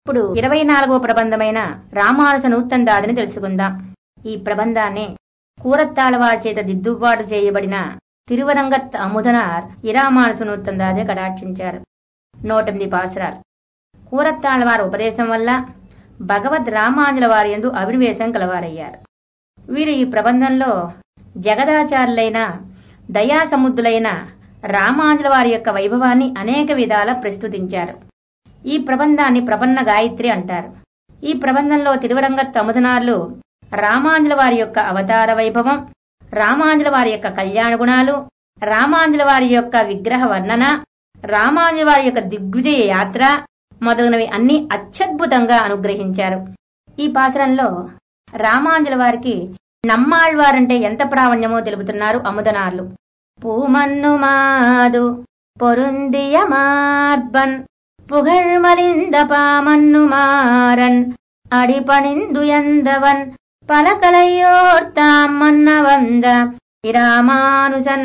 ఇప్పుడు 24వ ప్రబంధమైన రామానుజ నూత్తందాదిని తెలుసుకుందాం. ఈ ప్రబంధాన్ని కూరత్తాళ్వార్ చేత దిద్దుబాటు చేయబడిన తిరువరంగత్ అముదనార్ ఇరామానుజ నూత్తందాదే కటాక్షించారు. 108 పాసురాలు. కూరత్తాళ్వార్ ఉపదేశం వల్ల భగవద్ రామానుజుల వారి యందు అభినివేశం కలవారయ్యారు. వీరు ఈ ప్రబంధంలో జగదాచార్యులైన దయాసముద్దులైన రామానుజుల వారి యొక్క వైభవాన్ని అనేక విధాల ప్రస్తుతించారు. ఈ ప్రబంధాన్ని ప్రపన్న గాయత్రి అంటారు. ఈ ప్రబంధంలో తిరువరంగత్ అముదనార్లు రామానుజుల వారి యొక్క అవతార వైభవం, రామానుజుల వారి యొక్క కళ్యాణ గుణాలు, రామానుజుల వారి యొక్క విగ్రహ వర్ణన, రామానుజుల వారి యొక్క దిగ్విజయ యాత్ర మొదలైనవి అన్ని అత్యద్భుతంగా అనుగ్రహించారు. ఈ పాసురంలో రామానుజుల వారికి నమ్మాళ్వారంటే ఎంత ప్రావణ్యమో తెలుపుతున్నారు అముదనార్లు. పూమన్ను మాదు పొరుందియ మార్బన్ புகழ்மலிந்த பாமன்னு மாறன் அடிபணிந்து எந்தவன் பலகலையோர்த்தாம் மன்ன வந்த இராமானுசன்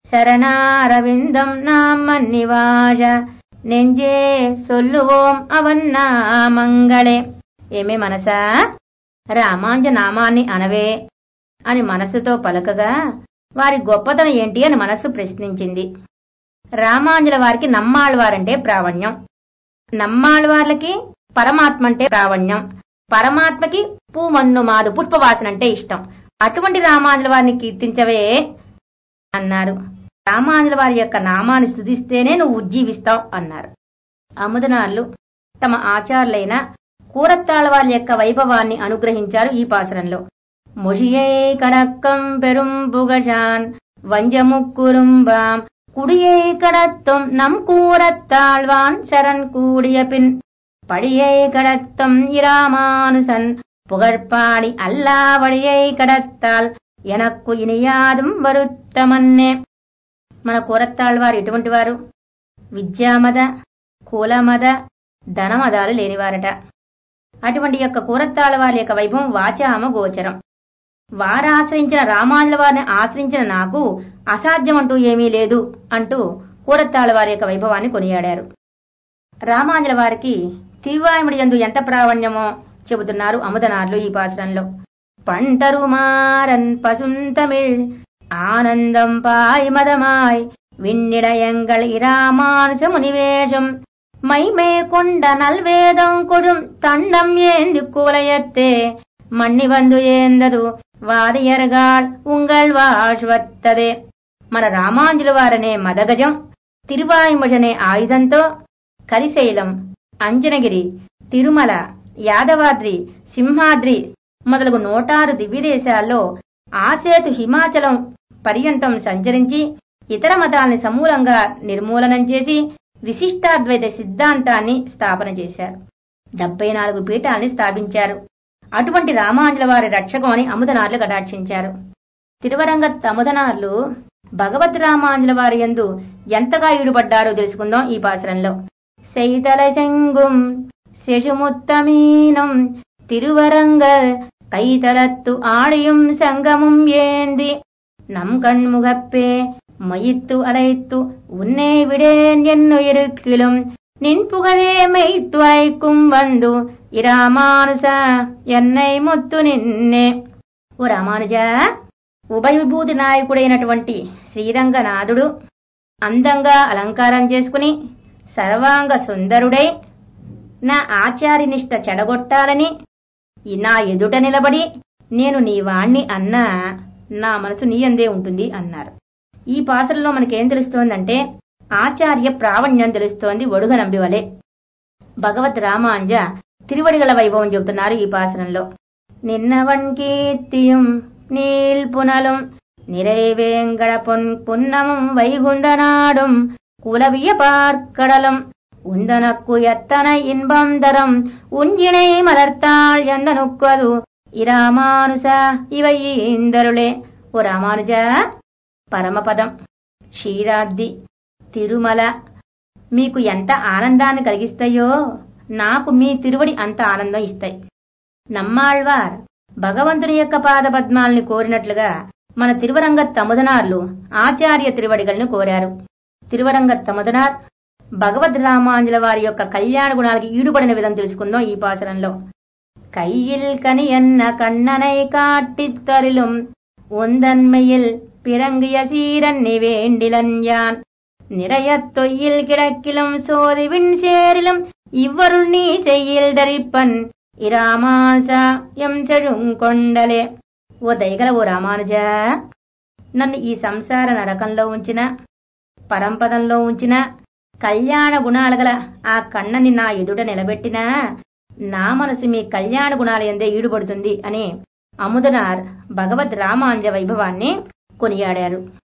சரணாரவிந்தம் நாம் மன்னிவாழ நெஞ்சே சொல்லுவோம் அவன் నామంగళే. ఏమే మనసా, రామానుజ నామాన్ని అనవే అని మనసుతో పలకగా వారి గొప్పతనం ఏంటి అని మనస్సు ప్రశ్నించింది. రామానుజుల వారికి నమ్మాళ్వారంటే ప్రావణ్యం, నమ్మాళ్వార్లకి పరమాత్మ అంటే ప్రావణ్యం, పరమాత్మకి పూమన్ను మాదు పుష్పవాసన అంటే ఇష్టం. అటువంటి రామానుజుల వారిని కీర్తించవే అన్నారు. రామానుజుల వారి యొక్క నామాన్ని స్తుతిస్తేనే నువ్వు ఉజ్జీవిస్తావు అన్నారు. అముదనార్లు తమ ఆచార్యులైన కూరత్తాళ్వార్ యొక్క వైభవాన్ని అనుగ్రహించారు ఈ పాసురంలో. మొషియై కడక్కం పెరుం పుగషాన్ వంజముక్కురుంబాం குடியை கடத்தும் நம் கூரத்தாழ்வான் சரண் கூடிய பின் படியை கடத்தும் இராமானுசன் புகழ்பாடி அல்லா வழியை கடத்தால் எனக்கு ఇనియాదం వరుత్తమన్నే. మన కూరత్తాళ్వారు ఎటువంటి వారు? విద్యామద, కులమద, ధనమదాలు లేనివారట. అటువంటి యొక్క కూరత్తాళ్వారి యొక్క వైభవం వాచామ గోచరం. వారాశ్రయించిన రామానుజుల వారిని ఆశ్రయించిన నాకు అసాధ్యమంటూ ఏమీ లేదు అంటూ కూరత్తాళ్వారి యొక్క వైభవాన్ని కొనియాడారు. రామానుజుల వారికి తిరువాయుముడి యందు ఎంత ప్రావణ్యమో చెబుతున్నారు అముదనార్లు ఈ పాసురంలో. పంటరుమారన్ పసుంతమిళ్ ఆనందం పాయ్ మదమాయ్ విన్నిడ ఎంగళ్ ఇరామానుజ మునివేషం మైమే కొండ నల్వేదం కొడుం తండం ఏంది కువలయత్తే మణ్ణి వందు ఏందదు వాదియర్గాళ్ ఉంగళ్ వాష్వత్తదే. మన రామానుజుల వారనే మదగజం, తిరువాయుమజనే ఆయుధంతో కరిశైలం, అంజనగిరి, తిరుమల, యాదవాద్రి, సింహాద్రి మొదలగు 106 దివ్యదేశాల్లో ఆసేతు హిమాచలం పర్యంతం సంచరించి ఇతర మతాల్ని సమూలంగా నిర్మూలనం చేసి విశిష్టాద్వైత సిద్ధాంతాన్ని స్థాపన చేశారు. 74 పీఠాల్ని స్థాపించారు. అటువంటి రామానుజుల వారి రక్షకం అని అముదనార్లు కటాక్షించారు. తిరువరంగత్ అముదనార్లు భగవద్ రామానుజుల వారి యందు ఎంతగా ఈడుపడ్డారో తెలుసుకుందాం ఈ పాసురంలో. శైతల శంగుం శశుముత్తమీనం తిరువరంగర్ கைதலத்து ஆடியும் சங்கமும் ஏந்தி நம் கண்முகப்பே மயித்து அலைத்து உன்னை விடேன் என்னுயிருக்கிலும் நின் புகழே மெய்த்து அழைக்கும் வந்து ఇరామానుజ ఎన్నై ముత్తు నిన్నే. ఓ రామానుజ, ఉభయ విభూతి నాయకుడైనటువంటి శ్రీరంగనాథుడు అందంగా అలంకారం చేసుకుని సర్వాంగ సుందరుడై నా ఆచార్యనిష్ట చెడగొట్టాలని నా ఎదుట నిలబడి నేను నీ వాణ్ణి అన్నా నా మనసు నీ అందే ఉంటుంది అన్నారు. ఈ పాసలలో మనకేం తెలుస్తోందంటే ఆచార్య ప్రావణ్యం తెలుస్తోంది ఒడుగనంబివలే. భగవద్ రామానుజ తిరువడిగల వైభవం చెబుతున్నారు ఈ పాసనంలో. నిన్నవన్ కీర్తిயும் நீள் புனலும் நிறைவேங்கட பொன் புன்னமும் வைகுந்தநாடும் குலவிய பார்க்கடலும் உந்தனக்கு எத்தனை இன்பம் தரும் உஞ்சினை மலர்த்தாள் ఎందనుక్కదు ఇరామానుజ ఇవై ఇందరులే. ఓ రామానుజ, పరమపదం, క్షీరాబ్ది, తిరుమల మీకు ఎంత ఆనందాన్ని కలిగిస్తాయో నాకు మీ తిరువడి అంత ఆనందం ఇస్తాయి. నమ్మాళ్వార్ భగవంతుని యొక్క పాదపద్మాల్ని కోరినట్లుగా మన తిరువరంగత్ అముదనార్లు ఆచార్య తిరువడిగల్ని కోరారు. తిరువరంగత్ అముదనార్ భగవద్ రామాంజల వారి యొక్క కళ్యాణ గుణాలకి ఈడుపడిన విధం తెలుసుకుందాం ఈ పాసరంలో. கையில் கனியன்ன கண்ணனை காட்டித்தருளும் உந்தன்மையில் பிறங்கிய சீரன்னி வேண்டிலன் யான் நிறையத் தொய்யில் கிடக்கிலும் சோதிவின் சேரிலும் ఇవ్వరుల్ నీ చెయ్యిల్ దరిప్పన్ ఈ రామానుజ ఎం చెడుంకొండలే. ఓ దయగల ఓ రామానుజ, నన్ను ఈ సంసార నరకంలో ఉంచిన, పరంపదంలో ఉంచిన, కళ్యాణ గుణాలు గల ఆ కన్నని నా ఎదుట నిలబెట్టినా నా మనసు మీ కళ్యాణ గుణాల యందే ఈడుపడుతుంది అని అముదనార్ భగవద్ రామాంజ వైభవాన్ని కొనియాడారు.